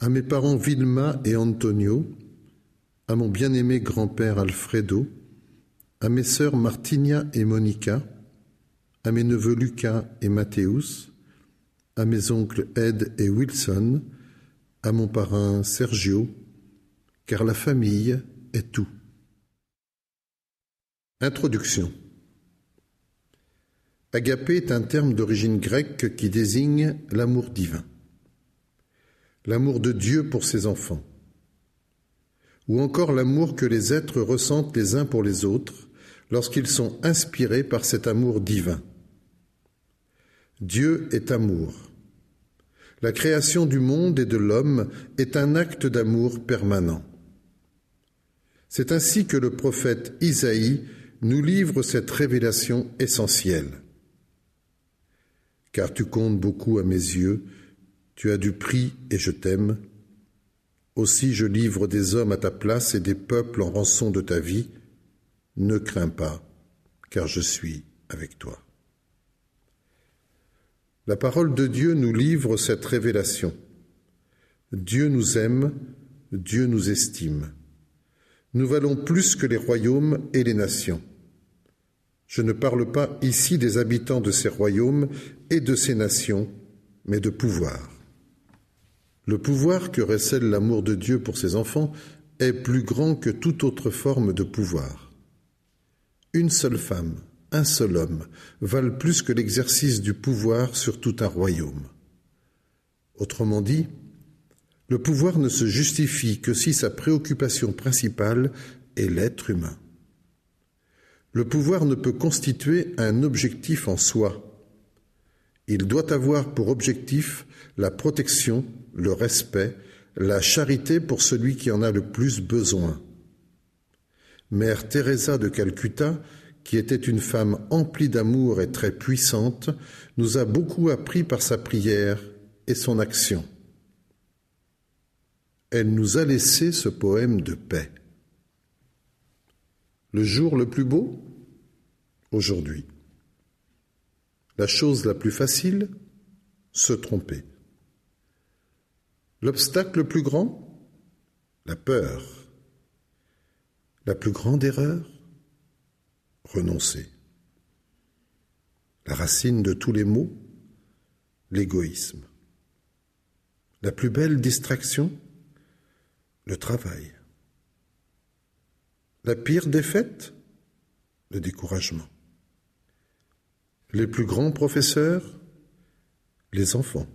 à mes parents Vilma et Antonio, à mon bien-aimé grand-père Alfredo, à mes sœurs Martinia et Monica, à mes neveux Lucas et Mathéus, à mes oncles Ed et Wilson, à mon parrain Sergio, car la famille est tout. Introduction. Agapé est un terme d'origine grecque qui désigne l'amour divin, l'amour de Dieu pour ses enfants, ou encore l'amour que les êtres ressentent les uns pour les autres lorsqu'ils sont inspirés par cet amour divin. Dieu est amour. La création du monde et de l'homme est un acte d'amour permanent. C'est ainsi que le prophète Isaïe nous livre cette révélation essentielle. Car tu comptes beaucoup à mes yeux, tu as du prix et je t'aime. Aussi je livre des hommes à ta place et des peuples en rançon de ta vie. Ne crains pas, car je suis avec toi. La parole de Dieu nous livre cette révélation. Dieu nous aime, Dieu nous estime. Nous valons plus que les royaumes et les nations. Je ne parle pas ici des habitants de ces royaumes et de ces nations, mais de pouvoir. Le pouvoir que recèle l'amour de Dieu pour ses enfants est plus grand que toute autre forme de pouvoir. Une seule femme, un seul homme, valent plus que l'exercice du pouvoir sur tout un royaume. Autrement dit, le pouvoir ne se justifie que si sa préoccupation principale est l'être humain. Le pouvoir ne peut constituer un objectif en soi. Il doit avoir pour objectif la protection, le respect, la charité pour celui qui en a le plus besoin. Mère Teresa de Calcutta, qui était une femme emplie d'amour et très puissante, nous a beaucoup appris par sa prière et son action. Elle nous a laissé ce poème de paix. Le jour le plus beau? Aujourd'hui. La chose la plus facile? Se tromper. L'obstacle le plus grand? La peur. La plus grande erreur? Renoncer. La racine de tous les maux? L'égoïsme. La plus belle distraction? Le travail. La pire défaite? Le découragement. Les plus grands professeurs? Les enfants.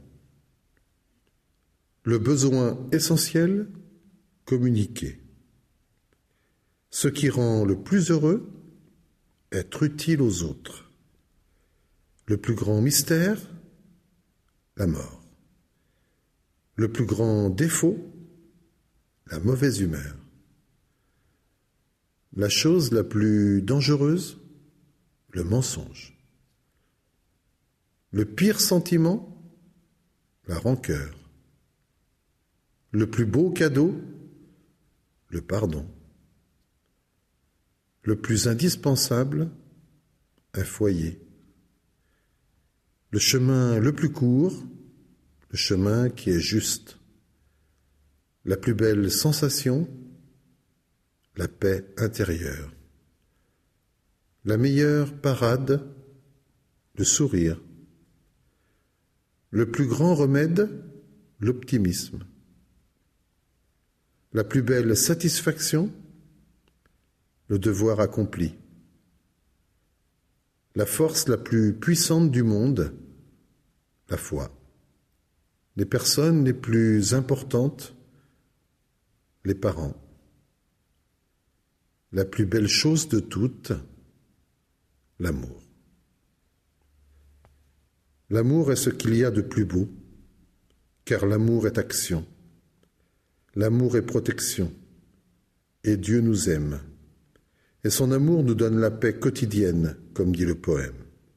Le besoin essentiel? Communiquer. Ce qui rend le plus heureux? Être utile aux autres. Le plus grand mystère? La mort. Le plus grand défaut? La mauvaise humeur. La chose la plus dangereuse? Le mensonge. Le pire sentiment? La rancœur. Le plus beau cadeau? Le pardon. Le plus indispensable? Un foyer. Le chemin le plus court? Le chemin qui est juste. La plus belle sensation? La paix intérieure. La meilleure parade? Le sourire. Le plus grand remède? L'optimisme. La plus belle satisfaction? Le devoir accompli. La force la plus puissante du monde? La foi. Les personnes les plus importantes? Les parents. La plus belle chose de toutes? L'amour. L'amour est ce qu'il y a de plus beau, car l'amour est action. L'amour est protection, et Dieu nous aime. Et son amour nous donne la paix quotidienne, comme dit le poème.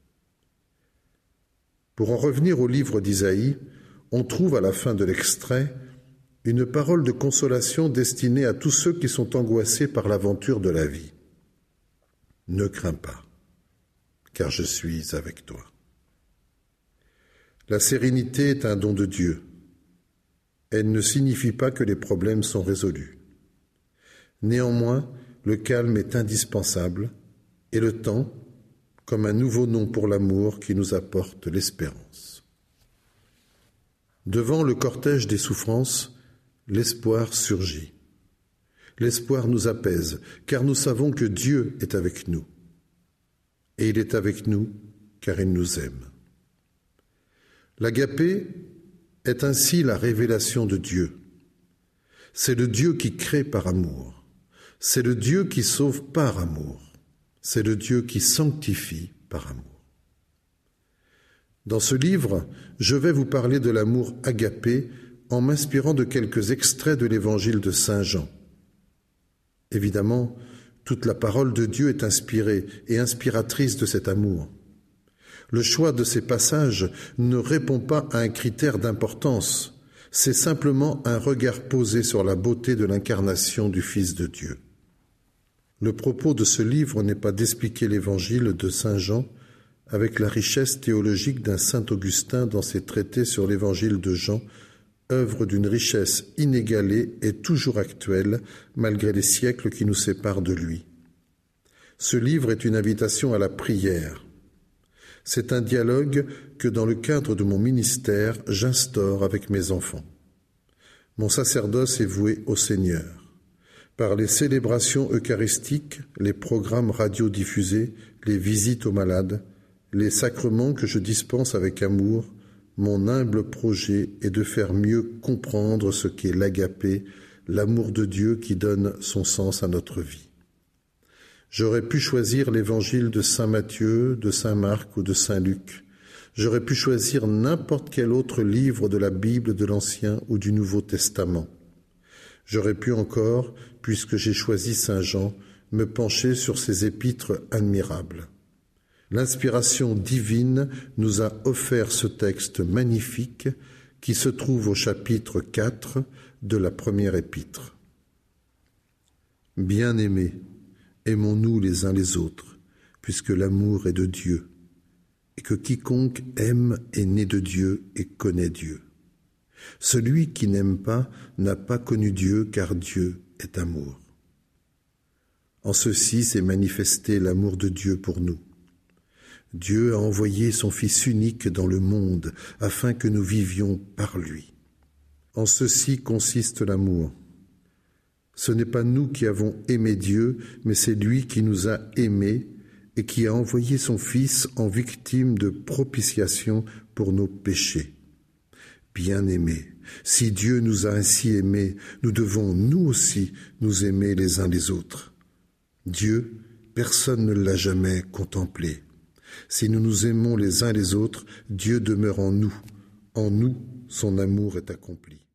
Pour en revenir au livre d'Isaïe, on trouve à la fin de l'extrait une parole de consolation destinée à tous ceux qui sont angoissés par l'aventure de la vie. Ne crains pas, car je suis avec toi. La sérénité est un don de Dieu. Elle ne signifie pas que les problèmes sont résolus. Néanmoins, le calme est indispensable et le temps comme un nouveau nom pour l'amour qui nous apporte l'espérance. Devant le cortège des souffrances, l'espoir surgit. L'espoir nous apaise, car nous savons que Dieu est avec nous. Et il est avec nous, car il nous aime. L'agapé est ainsi la révélation de Dieu. C'est le Dieu qui crée par amour. C'est le Dieu qui sauve par amour. C'est le Dieu qui sanctifie par amour. Dans ce livre, je vais vous parler de l'amour agapé en m'inspirant de quelques extraits de l'évangile de Saint Jean. Évidemment, toute la parole de Dieu est inspirée et inspiratrice de cet amour. Le choix de ces passages ne répond pas à un critère d'importance, c'est simplement un regard posé sur la beauté de l'incarnation du Fils de Dieu. Le propos de ce livre n'est pas d'expliquer l'évangile de Saint Jean avec la richesse théologique d'un saint Augustin dans ses traités sur l'évangile de Jean, œuvre d'une richesse inégalée et toujours actuelle malgré les siècles qui nous séparent de lui. Ce livre est une invitation à la prière. C'est un dialogue que, dans le cadre de mon ministère, j'instaure avec mes enfants. Mon sacerdoce est voué au Seigneur. Par les célébrations eucharistiques, les programmes radiodiffusés, les visites aux malades, les sacrements que je dispense avec amour, mon humble projet est de faire mieux comprendre ce qu'est l'agapé, l'amour de Dieu qui donne son sens à notre vie. J'aurais pu choisir l'évangile de saint Matthieu, de saint Marc ou de saint Luc. J'aurais pu choisir n'importe quel autre livre de la Bible de l'Ancien ou du Nouveau Testament. J'aurais pu encore, puisque j'ai choisi saint Jean, me pencher sur ses épîtres admirables. L'inspiration divine nous a offert ce texte magnifique qui se trouve au chapitre 4 de la première épître. Bien-aimés, aimons-nous les uns les autres, puisque l'amour est de Dieu, et que quiconque aime est né de Dieu et connaît Dieu. Celui qui n'aime pas n'a pas connu Dieu, car Dieu est amour. En ceci s'est manifesté l'amour de Dieu pour nous. Dieu a envoyé son Fils unique dans le monde afin que nous vivions par lui. En ceci consiste l'amour. Ce n'est pas nous qui avons aimé Dieu, mais c'est lui qui nous a aimés et qui a envoyé son Fils en victime de propitiation pour nos péchés. Bien-aimés, si Dieu nous a ainsi aimés, nous devons nous aussi nous aimer les uns les autres. Dieu, personne ne l'a jamais contemplé. Si nous nous aimons les uns les autres, Dieu demeure en nous. En nous, son amour est accompli.